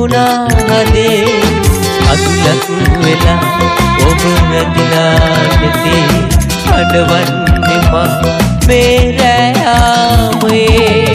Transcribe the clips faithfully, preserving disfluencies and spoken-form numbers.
පිපුණා හදේ අතුලක් වෙලා ඔබ රැඳිලා නැතේ අඩවන්නේ මා මේ රැයාමයේ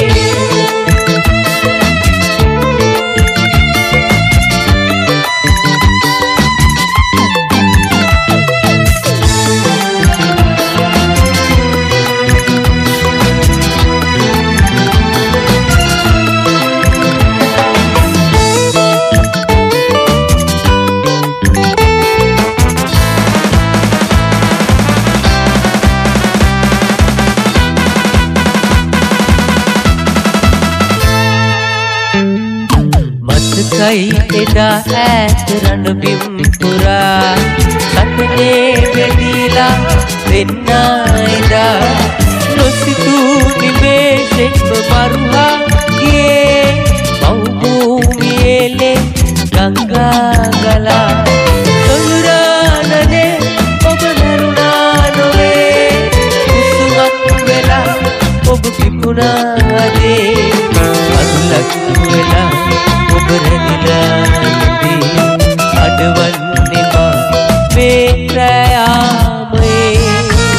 කයි එදා ඈත රණ බිම් පුරා සතනේ වැදිලා වෙන්නා එදා නොසිතූ නිමේෂෙක මරුහා ගියේ මව්භූමියේ ගංගා ගලා සොළුරානනේ ඔබ දරුණා නොවේ කුසුමක් වෙලා ඔබ පිපුණා හදේ අඳුලක් වෙලා ඔබ රැඳිලා නැතේ අඩවන්නේ මා මේ රැයාමයේ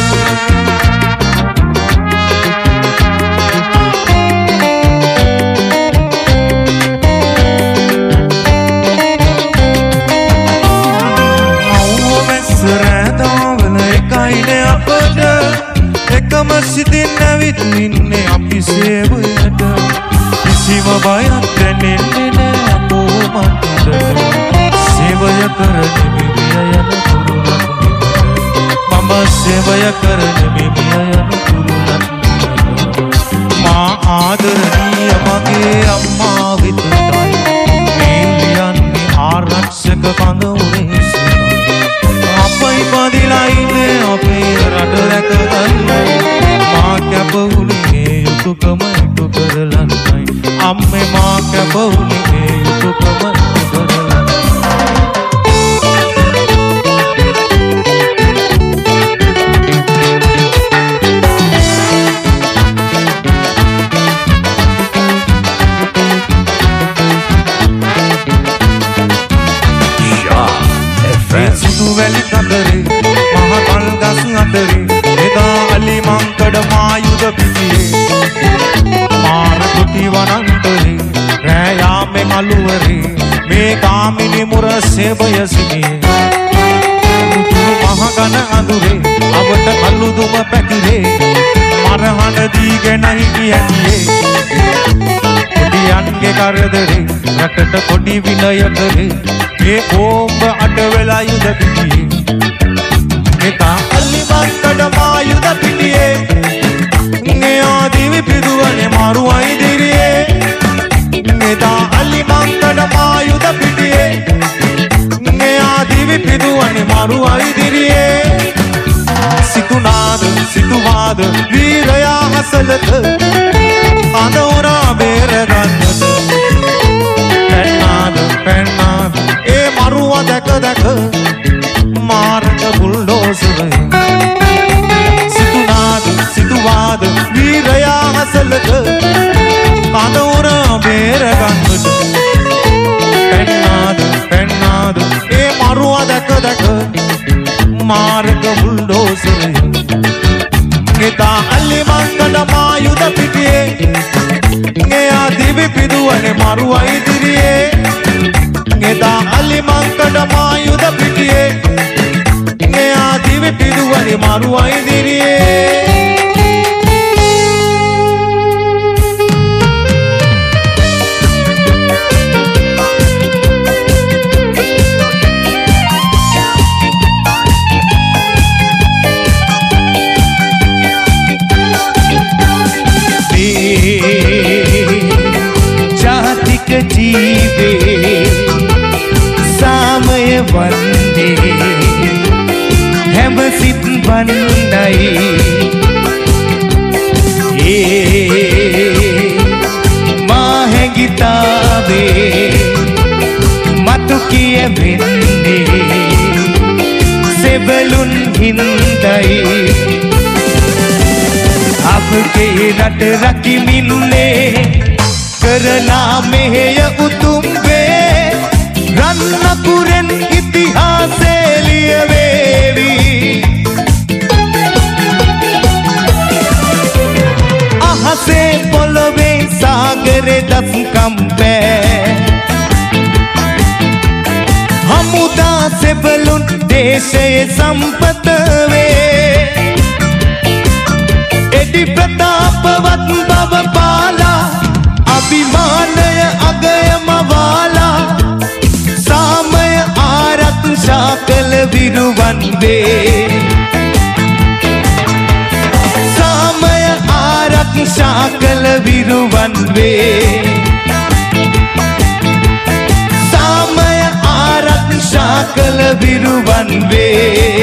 අවවැස්ස රැඳවල එකයිනේ අපට එකම සිතින් නැවිත් ඉන්නේ අපි සේවයට කිසිම බයක් දැනෙන්නේ නෑ මෝමන්ට සේවය කරන මිමිය යන තුරුලක් මම සේවය කරන මිමිය යන තුරුලක් මා ආදරණීය මගේ අම්මා විතරයි මේ ලියන්නේ ආරක්ෂක කඳවුරේ අපයි පදිලා ඉන්නේ අපේ රට රැකගන්නයි මා කැප වුණේ යුතුයකම ඉටු කරලන්නයි අම්මේ මා කැප වුණේ යුතුයකම ඉටු කරලන්නයි වැලි කතරේ මහ කල් ගස් අතරේ එදා අලිමංකඩ මායුද පිටියේ මාර කුටි වනන්තරේ රෑ යාමේ කලුවරේ මේ කාමිනි මුර සේවය සිටියේ මහ ගන අඳුරේ අවට කළු දුම පැකිලේ මරහඬ දීගෙන හිටියේ කුඩියන්ගේ කරදරේ රටට පොඩි විනය කරේ මේ ඕඹ අඩ වෙලා යුද පිටියේ එදා අලිමංකඩ මායුද පිටියේ නේ ආදිවි පිදුවනේ මාරුවයි දිරියේ එදා අලිමංකඩ මායුද පිටියේ නේ ආදිවි පිදුවනේ මාරුවයි දිරියේ සිතුනාද සිතුවාද වීරයා හසලත අඳුරා බේර ගන්නද පැන්නාද පැන්නාද ඒ මරුවා දැක දැක මාරක බුල්ඩෝසරේ සිතුනාද සිතුවාද වීරයා හසලක කඳවුර බේර ගන්නද පැන්නාද පැන්නාද ඒ මරුවා දැක දැක මාරක බුල්ඩෝසරේ එදා අලිමංකඩ මායුද පිටියේ එයා දිවි පිදුවනේ මරුවයි දිරියේ එදා අලිමංකඩ මායුද පිටියේ එයා දිවි පිදුවනේ මරුවයි දිරියේ जातिक जीवे सामय वंदे हम सिद्ध बनई ये माहेगितावे मत किए भिन्ने सेबलुन हिंदई आपके रट रखी मिलने करना मेय उतुम वे රන්නකුරෙන් ඉතිහාසේ ලියවේවි අහසේ පොළොවේ සාගරේ දස්කම් පෑ හමුදා සෙබළුන් දේශයේ සම්පත වේ එඩි ප්‍රතාපවත් බව පාලා අභිමානය අගයම වාලා සාමය ආරක්ෂා කළ විරුවන් වේ සාමය ආරක්ෂා කළ විරුවන් වේ සාමය ආරක්ෂා කළ විරුවන් වේ